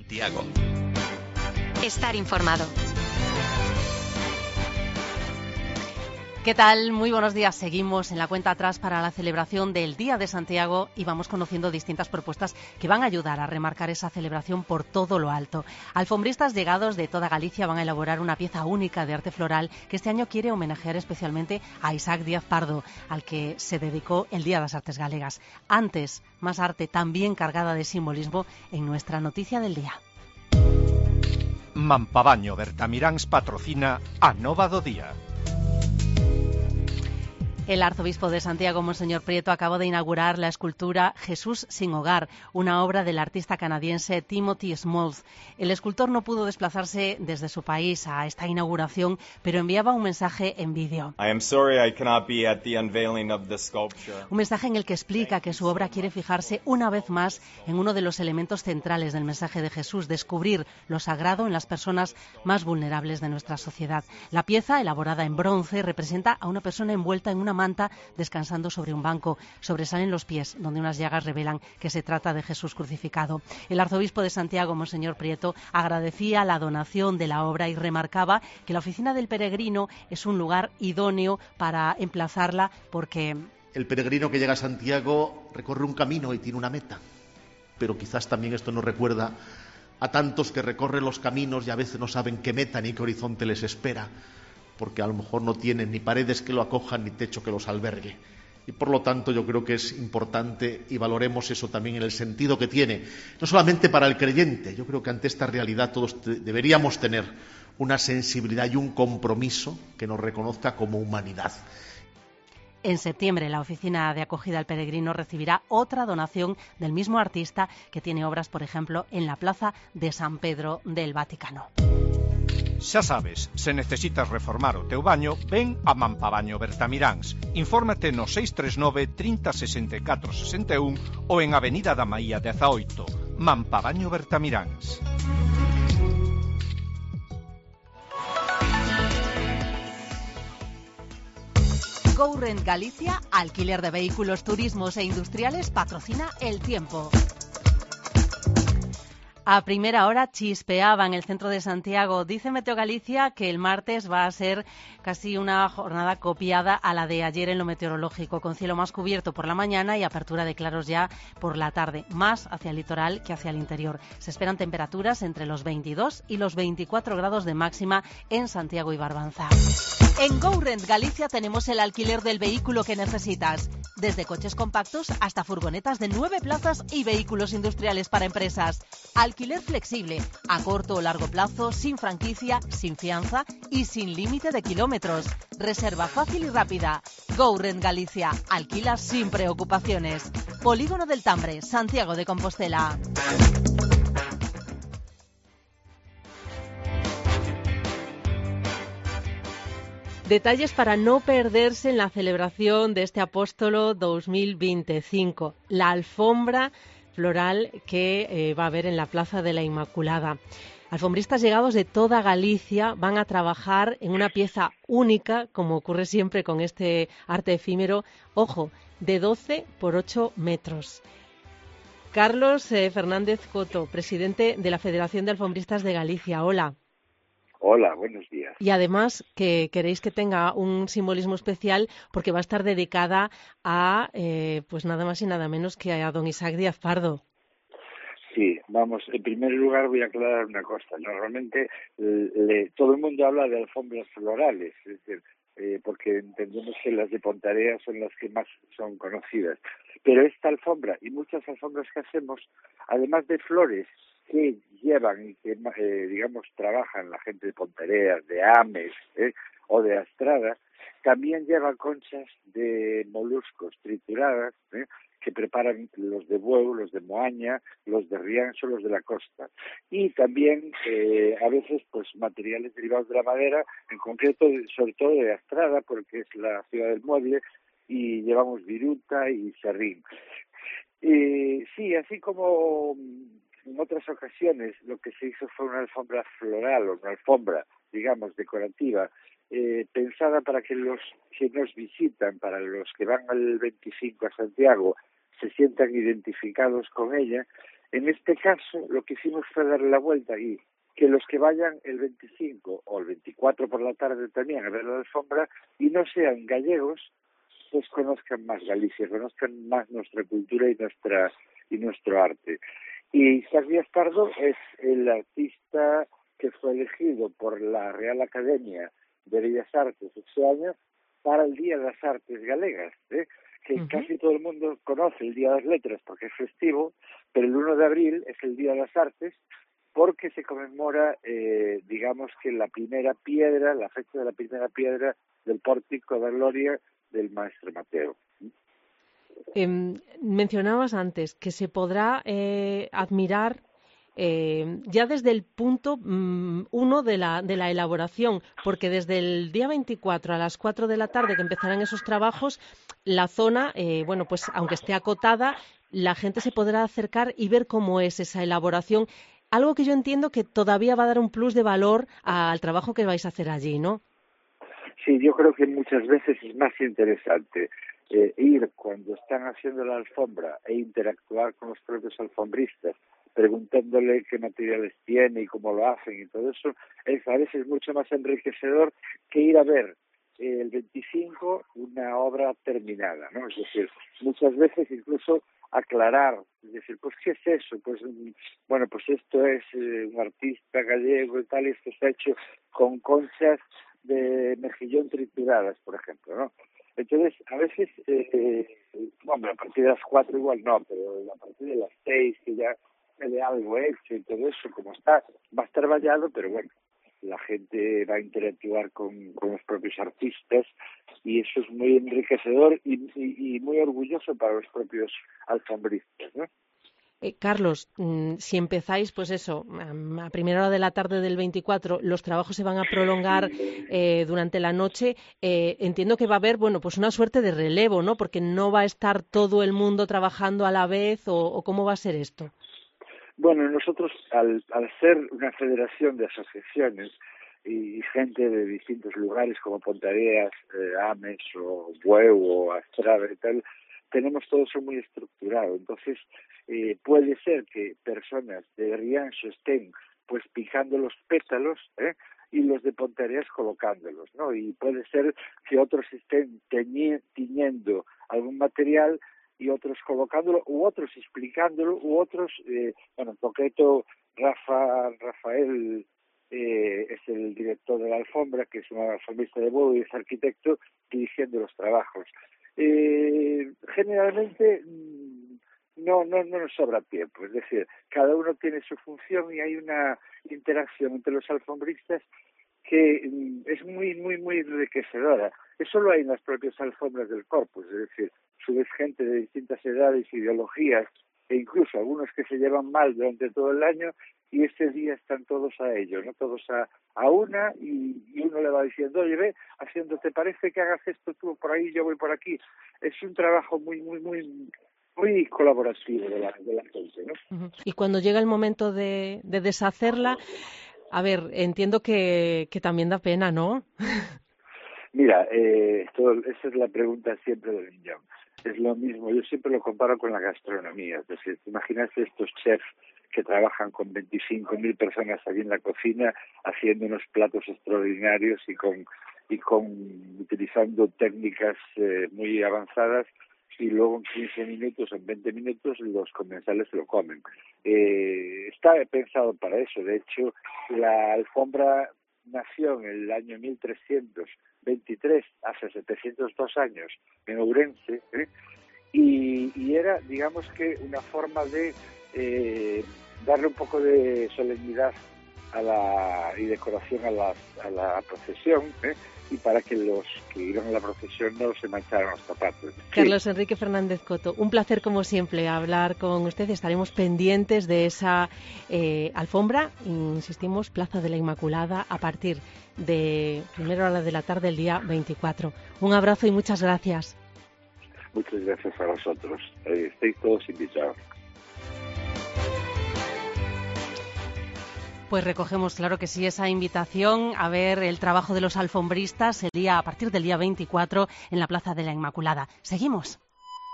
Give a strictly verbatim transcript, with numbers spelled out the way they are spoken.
Santiago. Estar informado. ¿Qué tal? Muy buenos días. Seguimos en la cuenta atrás para la celebración del Día de Santiago y vamos conociendo distintas propuestas que van a ayudar a remarcar esa celebración por todo lo alto. Alfombristas llegados de toda Galicia van a elaborar una pieza única de arte floral que este año quiere homenajear especialmente a Isaac Díaz Pardo, al que se dedicó el Día de las Artes Galegas. Antes, más arte también cargada de simbolismo en nuestra noticia del día. Mampabaño Bertamiráns patrocina a Nova do Día. El arzobispo de Santiago, Monseñor Prieto, acabó de inaugurar la escultura Jesús sin hogar, una obra del artista canadiense Timothy Smalls. El escultor no pudo desplazarse desde su país a esta inauguración, pero enviaba un mensaje en vídeo. I am sorry I cannot be at the unveiling of the sculpture. Un mensaje en el que explica que su obra quiere fijarse una vez más en uno de los elementos centrales del mensaje de Jesús, descubrir lo sagrado en las personas más vulnerables de nuestra sociedad. La pieza, elaborada en bronce, representa a una persona envuelta en una manta descansando sobre un banco. Sobresalen los pies, donde unas llagas revelan que se trata de Jesús crucificado. El arzobispo de Santiago, Monseñor Prieto, agradecía la donación de la obra y remarcaba que la oficina del peregrino es un lugar idóneo para emplazarla porque... El peregrino que llega a Santiago recorre un camino y tiene una meta, pero quizás también esto nos recuerda a tantos que recorren los caminos y a veces no saben qué meta ni qué horizonte les espera, porque a lo mejor no tienen ni paredes que lo acojan ni techo que los albergue. Y por lo tanto yo creo que es importante y valoremos eso también en el sentido que tiene, no solamente para el creyente. Yo creo que ante esta realidad todos deberíamos tener una sensibilidad y un compromiso que nos reconozca como humanidad. En septiembre, la Oficina de Acogida al Peregrino recibirá otra donación del mismo artista que tiene obras, por ejemplo, en la Plaza de San Pedro del Vaticano. Xa sabes, se necesitas reformar o teu baño, ven a Mampabaño Bertamiráns. Infórmate no seis tres nove, trinta, sesenta e catro, sesenta e un ou en Avenida da Maía dezaoito. Mampabaño Bertamiráns. GoRent Galicia, alquiler de vehículos, turismos e industriales, patrocina El Tiempo. A primera hora chispeaba en el centro de Santiago. Dice Meteo Galicia que el martes va a ser casi una jornada copiada a la de ayer en lo meteorológico, con cielo más cubierto por la mañana y apertura de claros ya por la tarde, más hacia el litoral que hacia el interior. Se esperan temperaturas entre los veintidós y los veinticuatro grados de máxima en Santiago y Barbanza. En GoRent Galicia tenemos el alquiler del vehículo que necesitas, desde coches compactos hasta furgonetas de nueve plazas y vehículos industriales para empresas. Alquiler flexible, a corto o largo plazo, sin franquicia, sin fianza y sin límite de kilómetros. Reserva fácil y rápida. GoRent Galicia, alquila sin preocupaciones. Polígono del Tambre, Santiago de Compostela. Detalles para no perderse en la celebración de este Apóstolo dos mil veinticinco. La alfombra floral que eh, va a haber en la Plaza de la Inmaculada. Alfombristas llegados de toda Galicia van a trabajar en una pieza única, como ocurre siempre con este arte efímero, ojo, de doce por ocho metros. Carlos eh, Fernández Coto, presidente de la Federación de Alfombristas de Galicia. Hola. Hola, buenos días. Y además que queréis que tenga un simbolismo especial porque va a estar dedicada a, eh, pues nada más y nada menos que a don Isaac Díaz Pardo. Sí, vamos, en primer lugar voy a aclarar una cosa. Normalmente le, todo el mundo habla de alfombras florales, es decir, eh, porque entendemos que las de Pontarea son las que más son conocidas. Pero esta alfombra y muchas alfombras que hacemos, además de flores que llevan y que, eh, digamos, trabajan la gente de Pontereas, de Ames eh, o de Astrada, también llevan conchas de moluscos trituradas, eh, que preparan los de Bueu, los de Moaña, los de Rianxo, los de la costa. Y también, eh, a veces, pues materiales derivados de la madera, en concreto, sobre todo de Astrada, porque es la ciudad del mueble, y llevamos viruta y serrín. Eh, sí, así como en otras ocasiones lo que se hizo fue una alfombra floral o una alfombra, digamos, decorativa, eh, pensada para que los que nos visitan, para los que van al veinticinco a Santiago, se sientan identificados con ella. En este caso, lo que hicimos fue darle la vuelta y que los que vayan el veinticinco o el veinticuatro por la tarde también a ver la alfombra y no sean gallegos, pues conozcan más Galicia, conozcan más nuestra cultura y nuestra y nuestro arte. Y Isaac Díaz Pardo es el artista que fue elegido por la Real Academia de Bellas Artes este año para el Día de las Artes Galegas, ¿eh? que uh-huh. casi todo el mundo conoce el Día de las Letras porque es festivo, pero el uno de abril es el Día de las Artes porque se conmemora, eh, digamos que la primera piedra, la fecha de la primera piedra del Pórtico de Gloria del Maestro Mateo. Eh, mencionabas antes que se podrá eh, admirar eh, ya desde el punto um, uno de la, de la elaboración, porque desde el día veinticuatro a las cuatro de la tarde que empezarán esos trabajos, la zona, eh, bueno, pues aunque esté acotada, la gente se podrá acercar y ver cómo es esa elaboración. Algo que yo entiendo que todavía va a dar un plus de valor al trabajo que vais a hacer allí, ¿no? Sí, yo creo que muchas veces es más interesante eh, ir cuando están haciendo la alfombra e interactuar con los propios alfombristas, preguntándole qué materiales tiene y cómo lo hacen y todo eso, es a veces mucho más enriquecedor que ir a ver eh, el veinticinco una obra terminada, ¿no? Es decir, muchas veces incluso aclarar, es decir, pues ¿qué es eso? Pues bueno, pues esto es eh, un artista gallego y tal, y esto está hecho con conchas de mejillón trituradas, por ejemplo, ¿no? Entonces, a veces, eh, bueno, a partir de las cuatro igual no, pero a partir de las seis que ya se ve algo hecho y todo eso, como está, va a estar vallado, pero bueno, la gente va a interactuar con, con los propios artistas y eso es muy enriquecedor y, y, y muy orgulloso para los propios alfombristas, ¿no? Eh, Carlos, mmm, si empezáis, pues eso, a primera hora de la tarde del veinticuatro, los trabajos se van a prolongar eh, durante la noche, eh, entiendo que va a haber, bueno, pues una suerte de relevo, ¿no? Porque no va a estar todo el mundo trabajando a la vez, o, o ¿cómo va a ser esto? Bueno, nosotros, al, al ser una federación de asociaciones y, y gente de distintos lugares como Pontareas, eh, Ames o Bueu o Astrada y tal, tenemos todo eso muy estructurado. Entonces, eh, puede ser que personas de Rianxo estén pues picando los pétalos, ¿eh? y los de Pontareas colocándolos, ¿no? Y puede ser que otros estén teñi- tiñendo algún material y otros colocándolo, u otros explicándolo, u otros, eh, bueno, en concreto, Rafa, Rafael eh, es el director de la alfombra, que es un alfombrista de Bodo y es arquitecto, dirigiendo los trabajos. Eh, generalmente no, no, no nos sobra tiempo, es decir, cada uno tiene su función y hay una interacción entre los alfombristas que mm, es muy, muy, muy enriquecedora. Eso lo hay en las propias alfombras del corpus, es decir, subes gente de distintas edades, ideologías, e incluso algunos que se llevan mal durante todo el año, y ese día están todos a ello, ¿no? Todos a, a una, y, y uno le va diciendo, oye, ve, haciendo, ¿te parece que hagas esto tú por ahí, yo voy por aquí? Es un trabajo muy, muy, muy, muy colaborativo de la, de la gente, ¿no? Uh-huh. Y cuando llega el momento de, de deshacerla, a ver, entiendo que, que también da pena, ¿no? Mira, eh, todo, esa es la pregunta siempre del millón. Es lo mismo, yo siempre lo comparo con la gastronomía. Es decir, imagínate estos chefs que trabajan con veinticinco mil personas allí en la cocina haciendo unos platos extraordinarios y con y con utilizando técnicas eh, muy avanzadas, y luego en quince minutos, en veinte minutos, los comensales se lo comen. Eh, está pensado para eso. De hecho, la alfombra nació en el año mil trescientos veintitrés, hace setecientos dos años, en Ourense, ¿eh? y, y era, digamos que, una forma de eh, darle un poco de solemnidad a la y decoración a la, a la procesión, ¿eh? y para que los que iban a la procesión no se mancharan los zapatos. Carlos sí. Enrique Fernández Coto, un placer como siempre hablar con usted. Estaremos pendientes de esa eh, alfombra, insistimos, Plaza de la Inmaculada, a partir de primera hora de la tarde del día veinticuatro. Un abrazo y muchas gracias. Muchas gracias a vosotros. Eh, estáis todos invitados. Pues recogemos, claro que sí, esa invitación a ver el trabajo de los alfombristas el día, a partir del día veinticuatro en la Plaza de la Inmaculada. Seguimos.